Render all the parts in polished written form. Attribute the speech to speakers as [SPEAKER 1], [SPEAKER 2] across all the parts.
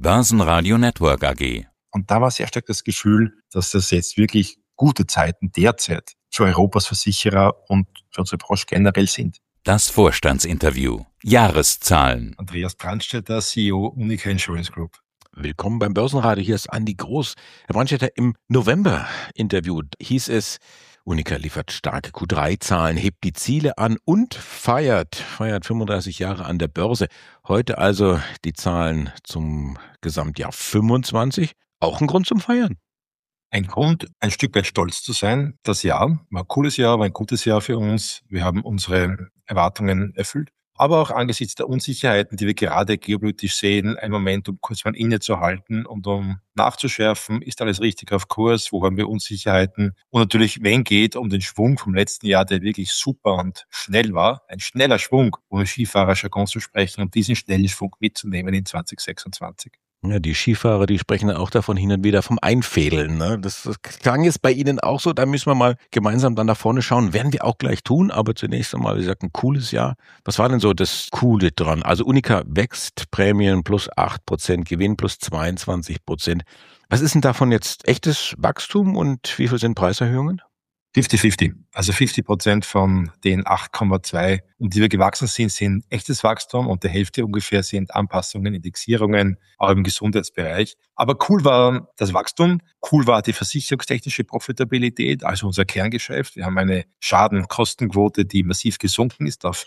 [SPEAKER 1] Börsenradio Network AG.
[SPEAKER 2] Und da war sehr stark das Gefühl, dass das jetzt wirklich gute Zeiten derzeit für Europas Versicherer und für unsere Branche generell sind.
[SPEAKER 1] Das Vorstandsinterview. Jahreszahlen.
[SPEAKER 2] Andreas Brandstätter, CEO Unica Insurance Group.
[SPEAKER 3] Willkommen beim Börsenradio. Hier ist Andi Groß. Herr Brandstätter, im November interviewt hieß es, Unica liefert starke Q3-Zahlen, hebt die Ziele an und feiert 35 Jahre an der Börse. Heute also die Zahlen zum Gesamtjahr 25. Auch ein Grund zum Feiern.
[SPEAKER 2] Ein Grund, ein Stück weit stolz zu sein. Das Jahr war ein cooles Jahr, war ein gutes Jahr für uns. Wir haben unsere Erwartungen erfüllt. Aber auch angesichts der Unsicherheiten, die wir gerade geopolitisch sehen, ein Moment, um kurz mal innezuhalten und um nachzuschärfen, ist alles richtig auf Kurs, wo haben wir Unsicherheiten? Und natürlich, wenn geht, um den Schwung vom letzten Jahr, der wirklich super und schnell war, ein schneller Schwung, ohne Skifahrer-Jargon zu sprechen, um diesen schnellen Schwung mitzunehmen in 2026.
[SPEAKER 3] Ja, die Skifahrer, die sprechen auch davon hin und wieder vom Einfädeln. Ne? Das klang jetzt bei Ihnen auch so. Da müssen wir mal gemeinsam dann nach vorne schauen. Werden wir auch gleich tun. Aber zunächst einmal, wie gesagt, ein cooles Jahr. Was war denn so das Coole dran? Also Unica wächst, Prämien plus 8%, Gewinn plus 22%. Was ist denn davon jetzt echtes Wachstum und wie viel sind Preiserhöhungen?
[SPEAKER 2] 50-50. Also 50% von den 8,2, um die wir gewachsen sind, sind echtes Wachstum und die Hälfte ungefähr sind Anpassungen, Indexierungen, auch im Gesundheitsbereich. Aber cool war das Wachstum, cool war die versicherungstechnische Profitabilität, also unser Kerngeschäft. Wir haben eine Schadenkostenquote, die massiv gesunken ist auf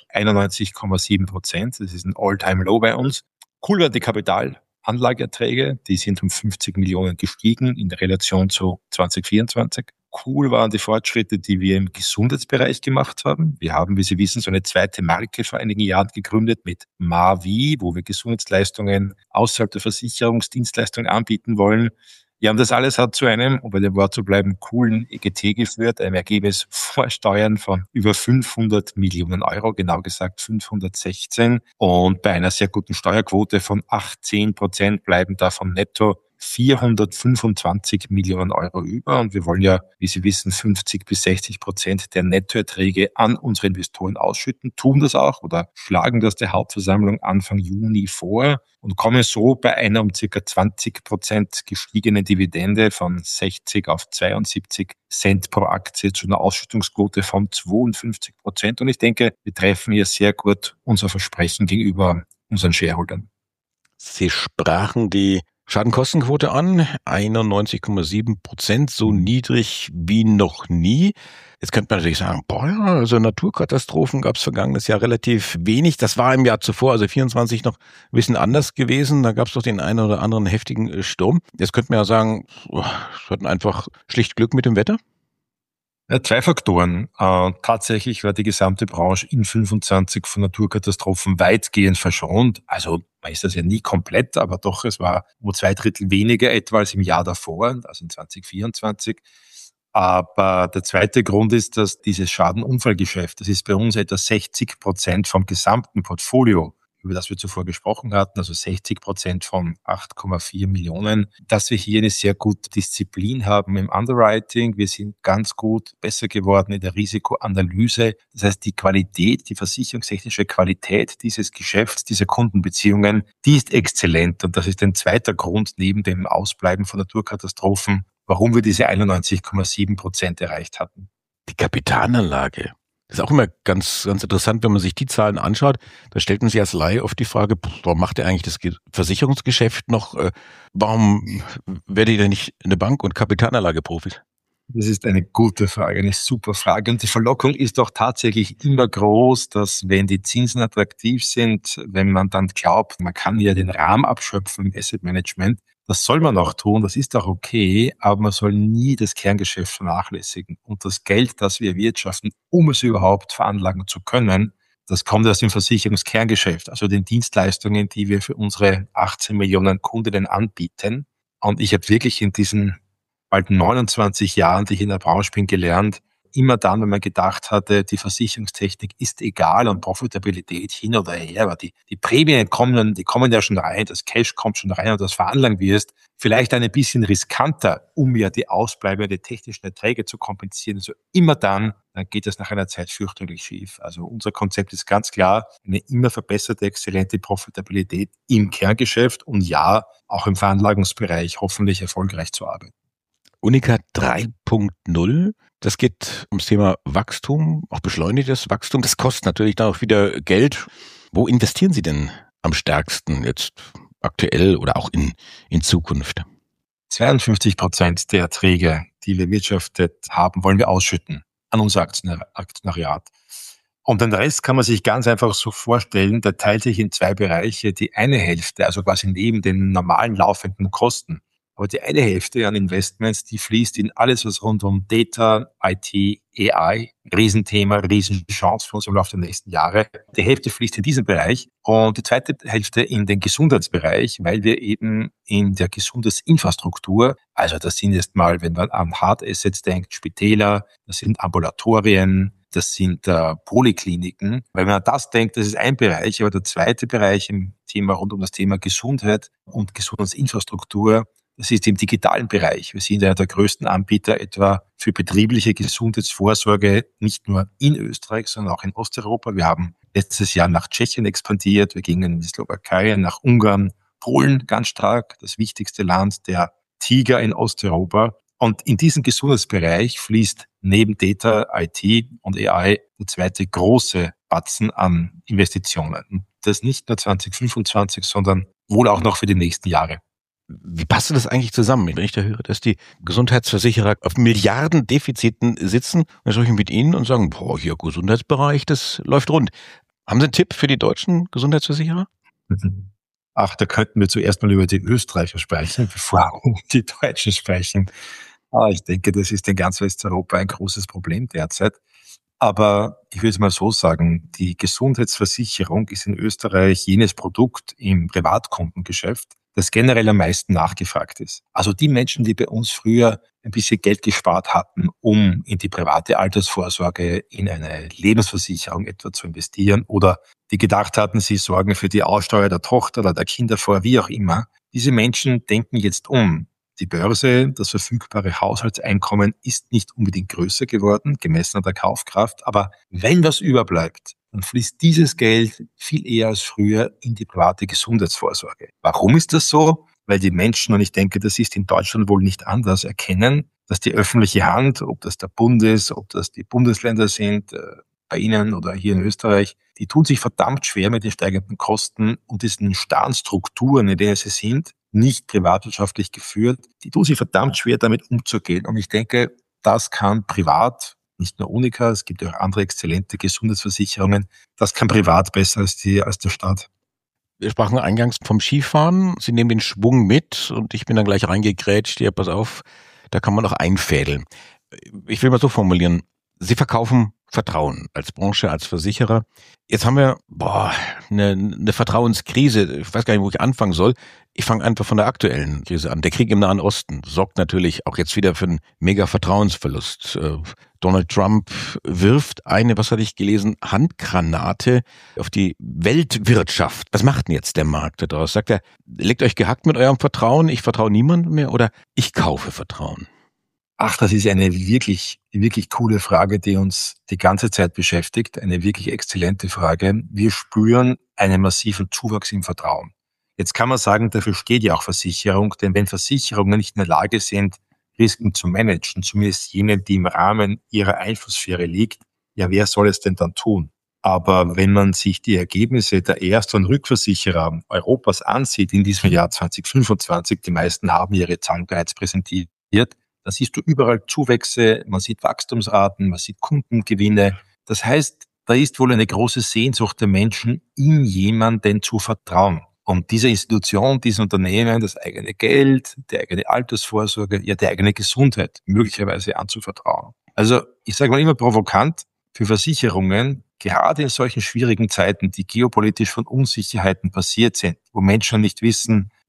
[SPEAKER 2] 91,7%. Das ist ein All-Time-Low bei uns. Cool war die Kapitalanlageerträge, die sind um 50 Millionen gestiegen in der Relation zu 2024. Cool waren die Fortschritte, die wir im Gesundheitsbereich gemacht haben. Wir haben, wie Sie wissen, so eine zweite Marke vor einigen Jahren gegründet mit Mavi, wo wir Gesundheitsleistungen außerhalb der Versicherungsdienstleistungen anbieten wollen. Ja, und das alles hat zu einem, um bei dem Wort zu bleiben, coolen EGT geführt, einem Ergebnis vor Steuern von über 500 Millionen Euro, genau gesagt 516. Und bei einer sehr guten Steuerquote von 18% bleiben davon netto 425 Millionen Euro über. Und wir wollen ja, wie Sie wissen, 50-60% der Nettoerträge an unsere Investoren ausschütten, tun das auch oder schlagen das der Hauptversammlung Anfang Juni vor und kommen so bei einer um ca. 20% gestiegenen Dividende von 60 auf 72 Cent pro Aktie zu einer Ausschüttungsquote von 52%. Und ich denke, wir treffen hier sehr gut unser Versprechen gegenüber unseren Shareholdern.
[SPEAKER 3] Sie sprachen die Schadenkostenquote an, 91,7%, so niedrig wie noch nie. Jetzt könnte man natürlich sagen, also Naturkatastrophen gab es vergangenes Jahr relativ wenig. Das war im Jahr zuvor, also 24 noch ein bisschen anders gewesen. Da gab es doch den einen oder anderen heftigen Sturm. Jetzt könnte man ja sagen, wir hatten einfach schlicht Glück mit dem Wetter.
[SPEAKER 2] Ja, zwei Faktoren. Tatsächlich war die gesamte Branche in 25 von Naturkatastrophen weitgehend verschont. Also man ist das ja nie komplett, aber doch, es war um 2/3 weniger etwa als im Jahr davor, also in 2024. Aber der zweite Grund ist, dass dieses Schadenunfallgeschäft, das ist bei uns etwa 60% vom gesamten Portfolio, über das wir zuvor gesprochen hatten, also 60% von 8,4 Millionen, dass wir hier eine sehr gute Disziplin haben im Underwriting. Wir sind ganz gut besser geworden in der Risikoanalyse. Das heißt, die Qualität, die versicherungstechnische Qualität dieses Geschäfts, dieser Kundenbeziehungen, die ist exzellent. Und das ist ein zweiter Grund neben dem Ausbleiben von Naturkatastrophen, warum wir diese 91,7% erreicht hatten.
[SPEAKER 3] Die Kapitalanlage. Das ist auch immer ganz, ganz interessant, wenn man sich die Zahlen anschaut. Da stellt man sich als Laie oft die Frage, warum macht ihr eigentlich das Versicherungsgeschäft noch? Warum werdet ihr denn nicht eine Bank- und Kapitalanlageprofis?
[SPEAKER 2] Das ist eine gute Frage, eine super Frage. Und die Verlockung ist doch tatsächlich immer groß, dass wenn die Zinsen attraktiv sind, wenn man dann glaubt, man kann hier den Rahmen abschöpfen im Asset Management, das soll man auch tun, das ist auch okay, aber man soll nie das Kerngeschäft vernachlässigen. Und das Geld, das wir erwirtschaften, um es überhaupt veranlagen zu können, das kommt aus dem Versicherungskerngeschäft, also den Dienstleistungen, die wir für unsere 18 Millionen Kundinnen anbieten. Und ich habe wirklich in diesen bald 29 Jahren, die ich in der Branche bin, gelernt, immer dann, wenn man gedacht hatte, die Versicherungstechnik ist egal und Profitabilität hin oder her, aber die Prämien die kommen ja schon rein, das Cash kommt schon rein und das veranlagen wirst, vielleicht ein bisschen riskanter, um ja die ausbleibenden technischen Erträge zu kompensieren. Also immer dann geht es nach einer Zeit fürchterlich schief. Also unser Konzept ist ganz klar, eine immer verbesserte, exzellente Profitabilität im Kerngeschäft und ja, auch im Veranlagungsbereich hoffentlich erfolgreich zu arbeiten.
[SPEAKER 3] UNIQA 3.0, das geht ums Thema Wachstum, auch beschleunigtes Wachstum. Das kostet natürlich dann auch wieder Geld. Wo investieren Sie denn am stärksten jetzt aktuell oder auch in Zukunft?
[SPEAKER 2] 52% der Erträge, die wir wirtschaftet haben, wollen wir ausschütten an unser Aktionariat. Und den Rest kann man sich ganz einfach so vorstellen, der teilt sich in 2 Bereiche. Die eine Hälfte, also quasi neben den normalen laufenden Kosten, aber die eine Hälfte an Investments, die fließt in alles, was rund um Data, IT, AI, Riesenthema, Riesenchance für uns im Laufe der nächsten Jahre. Die Hälfte fließt in diesen Bereich und die zweite Hälfte in den Gesundheitsbereich, weil wir eben in der Gesundheitsinfrastruktur, also das sind jetzt mal, wenn man an Hard Assets denkt, Spitäler, das sind Ambulatorien, das sind Polikliniken. Wenn man an das denkt, das ist ein Bereich, aber der zweite Bereich im Thema rund um das Thema Gesundheit und Gesundheitsinfrastruktur, das ist im digitalen Bereich. Wir sind ja der größten Anbieter etwa für betriebliche Gesundheitsvorsorge, nicht nur in Österreich, sondern auch in Osteuropa. Wir haben letztes Jahr nach Tschechien expandiert, wir gingen in die Slowakei, nach Ungarn, Polen ganz stark, das wichtigste Land, der Tiger in Osteuropa. Und in diesen Gesundheitsbereich fließt neben Data, IT und AI der zweite große Batzen an Investitionen. Und das nicht nur 2025, sondern wohl auch noch für die nächsten Jahre.
[SPEAKER 3] Wie passt das eigentlich zusammen, wenn ich da höre, dass die Gesundheitsversicherer auf Milliardendefiziten sitzen? Dann spreche ich mit Ihnen und sagen, hier Gesundheitsbereich, das läuft rund. Haben Sie einen Tipp für die deutschen Gesundheitsversicherer?
[SPEAKER 2] Ach, da könnten wir zuerst mal über die Österreicher sprechen, bevor wir die Deutschen sprechen. Ich denke, das ist in ganz Westeuropa ein großes Problem derzeit. Aber ich würde es mal so sagen, die Gesundheitsversicherung ist in Österreich jenes Produkt im Privatkundengeschäft, das generell am meisten nachgefragt ist. Also die Menschen, die bei uns früher ein bisschen Geld gespart hatten, um in die private Altersvorsorge, in eine Lebensversicherung etwa zu investieren oder die gedacht hatten, sie sorgen für die Aussteuer der Tochter oder der Kinder vor, wie auch immer. Diese Menschen denken jetzt um. Die Börse, das verfügbare Haushaltseinkommen ist nicht unbedingt größer geworden, gemessen an der Kaufkraft. Aber wenn was überbleibt, dann fließt dieses Geld viel eher als früher in die private Gesundheitsvorsorge. Warum ist das so? Weil die Menschen, und ich denke, das ist in Deutschland wohl nicht anders, erkennen, dass die öffentliche Hand, ob das der Bund ist, ob das die Bundesländer sind, bei Ihnen oder hier in Österreich, die tun sich verdammt schwer mit den steigenden Kosten und diesen starren Strukturen, in denen sie sind, nicht privatwirtschaftlich geführt, die tun sich verdammt schwer damit umzugehen. Und ich denke, das kann privat, nicht nur UNIQA, es gibt ja auch andere exzellente Gesundheitsversicherungen, das kann privat besser als der Staat.
[SPEAKER 3] Wir sprachen eingangs vom Skifahren. Sie nehmen den Schwung mit und ich bin dann gleich reingegrätscht. Ja, pass auf, da kann man auch einfädeln. Ich will mal so formulieren. Sie verkaufen Vertrauen als Branche, als Versicherer. Jetzt haben wir eine Vertrauenskrise. Ich weiß gar nicht, wo ich anfangen soll. Ich fange einfach von der aktuellen Krise an. Der Krieg im Nahen Osten sorgt natürlich auch jetzt wieder für einen mega Vertrauensverlust. Donald Trump wirft eine, was hatte ich gelesen, Handgranate auf die Weltwirtschaft. Was macht denn jetzt der Markt daraus? Sagt er, legt euch gehackt mit eurem Vertrauen, ich vertraue niemandem mehr oder ich kaufe Vertrauen?
[SPEAKER 2] Ach, das ist eine wirklich, wirklich coole Frage, die uns die ganze Zeit beschäftigt. Eine wirklich exzellente Frage. Wir spüren einen massiven Zuwachs im Vertrauen. Jetzt kann man sagen, dafür steht ja auch Versicherung, denn wenn Versicherungen nicht in der Lage sind, Risiken zu managen, zumindest jene, die im Rahmen ihrer Einflusssphäre liegt, ja, wer soll es denn dann tun? Aber wenn man sich die Ergebnisse der Erst- und Rückversicherer Europas ansieht in diesem Jahr 2025, die meisten haben ihre Zahlen bereits präsentiert, da siehst du überall Zuwächse, man sieht Wachstumsraten, man sieht Kundengewinne. Das heißt, da ist wohl eine große Sehnsucht der Menschen, in jemanden zu vertrauen. Und diese Institution, dieses Unternehmen, das eigene Geld, die eigene Altersvorsorge, ja die eigene Gesundheit möglicherweise anzuvertrauen. Also ich sage mal immer provokant, für Versicherungen, gerade in solchen schwierigen Zeiten, die geopolitisch von Unsicherheiten passiert sind, wo Menschen nicht wissen,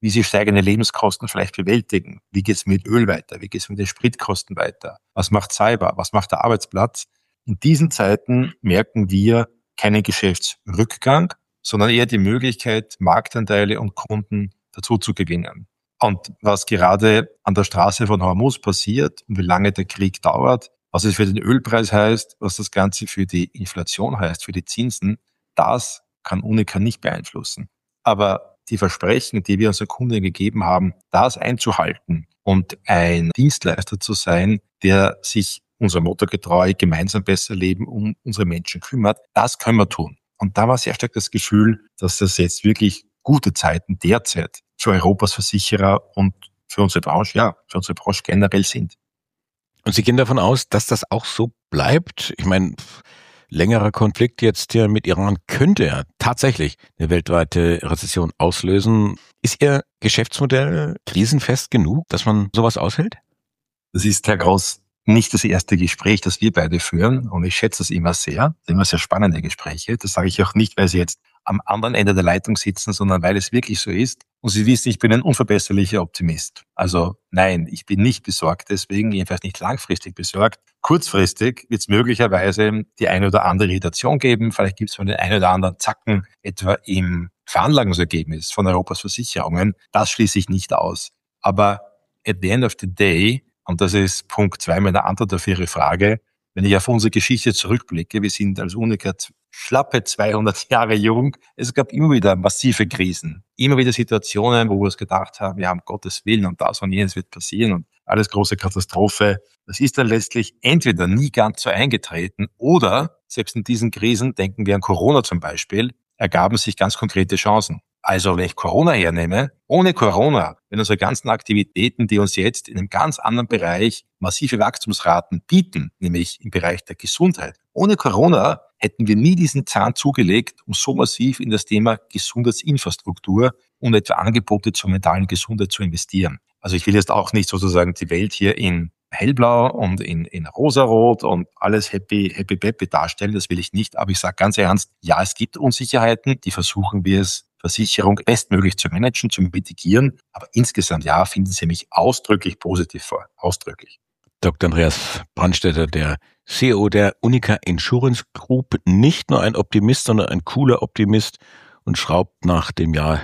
[SPEAKER 2] wie sie steigende Lebenskosten vielleicht bewältigen. Wie geht es mit Öl weiter? Wie geht es mit den Spritkosten weiter? Was macht Cyber? Was macht der Arbeitsplatz? In diesen Zeiten merken wir keinen Geschäftsrückgang, sondern eher die Möglichkeit, Marktanteile und Kunden dazu zu gewinnen. Und was gerade an der Straße von Hormuz passiert und wie lange der Krieg dauert, was es für den Ölpreis heißt, was das Ganze für die Inflation heißt, für die Zinsen, das kann Unica nicht beeinflussen. Aber die Versprechen, die wir unseren Kunden gegeben haben, das einzuhalten und ein Dienstleister zu sein, der sich unserem Motto getreu gemeinsam besser leben, um unsere Menschen kümmert, das können wir tun. Und da war sehr stark das Gefühl, dass das jetzt wirklich gute Zeiten derzeit für Europas Versicherer und für unsere Branche, für unsere Branche generell sind.
[SPEAKER 3] Und Sie gehen davon aus, dass das auch so bleibt? Ich meine, längerer Konflikt jetzt hier mit Iran könnte ja tatsächlich eine weltweite Rezession auslösen. Ist Ihr Geschäftsmodell krisenfest genug, dass man sowas aushält?
[SPEAKER 2] Das ist, Herr Groß, nicht das erste Gespräch, das wir beide führen. Und ich schätze es immer sehr. Immer sehr spannende Gespräche. Das sage ich auch nicht, weil Sie jetzt am anderen Ende der Leitung sitzen, sondern weil es wirklich so ist. Und Sie wissen, ich bin ein unverbesserlicher Optimist. Also nein, ich bin nicht besorgt deswegen, jedenfalls nicht langfristig besorgt. Kurzfristig wird es möglicherweise die eine oder andere Irritation geben. Vielleicht gibt es von den einen oder anderen Zacken etwa im Veranlagungsergebnis von Europas Versicherungen. Das schließe ich nicht aus. Aber at the end of the day, und das ist Punkt 2 meiner Antwort auf Ihre Frage, wenn ich auf unsere Geschichte zurückblicke, wir sind als Unica schlappe 200 Jahre jung. Es gab immer wieder massive Krisen. Immer wieder Situationen, wo wir uns gedacht haben, ja, um Gottes Willen und das und jenes wird passieren und alles große Katastrophe. Das ist dann letztlich entweder nie ganz so eingetreten oder, selbst in diesen Krisen, denken wir an Corona zum Beispiel, ergaben sich ganz konkrete Chancen. Also wenn ich Corona hernehme, ohne Corona, wenn unsere ganzen Aktivitäten, die uns jetzt in einem ganz anderen Bereich massive Wachstumsraten bieten, nämlich im Bereich der Gesundheit, ohne Corona hätten wir nie diesen Zahn zugelegt, um so massiv in das Thema Gesundheitsinfrastruktur und etwa Angebote zur mentalen Gesundheit zu investieren. Also ich will jetzt auch nicht sozusagen die Welt hier in hellblau und in rosarot und alles happy peppy darstellen, das will ich nicht. Aber ich sage ganz ernst, ja, es gibt Unsicherheiten, die versuchen wir es Versicherung bestmöglich zu managen, zu mitigieren. Aber insgesamt, ja, finden Sie mich ausdrücklich positiv vor. Ausdrücklich.
[SPEAKER 3] Dr. Andreas Brandstätter, der CEO der Unica Insurance Group, nicht nur ein Optimist, sondern ein cooler Optimist und schraubt nach dem Jahr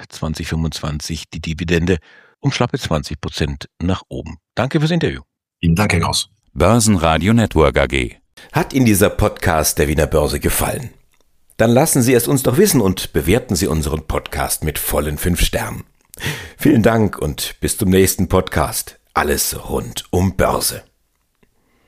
[SPEAKER 3] 2025 die Dividende um schlappe 20% nach oben. Danke fürs Interview.
[SPEAKER 2] Vielen Dank, Herr Groß.
[SPEAKER 1] Börsenradio Network AG.
[SPEAKER 4] Hat Ihnen dieser Podcast der Wiener Börse gefallen? Dann lassen Sie es uns doch wissen und bewerten Sie unseren Podcast mit vollen 5 Sternen. Vielen Dank und bis zum nächsten Podcast. Alles rund um Börse.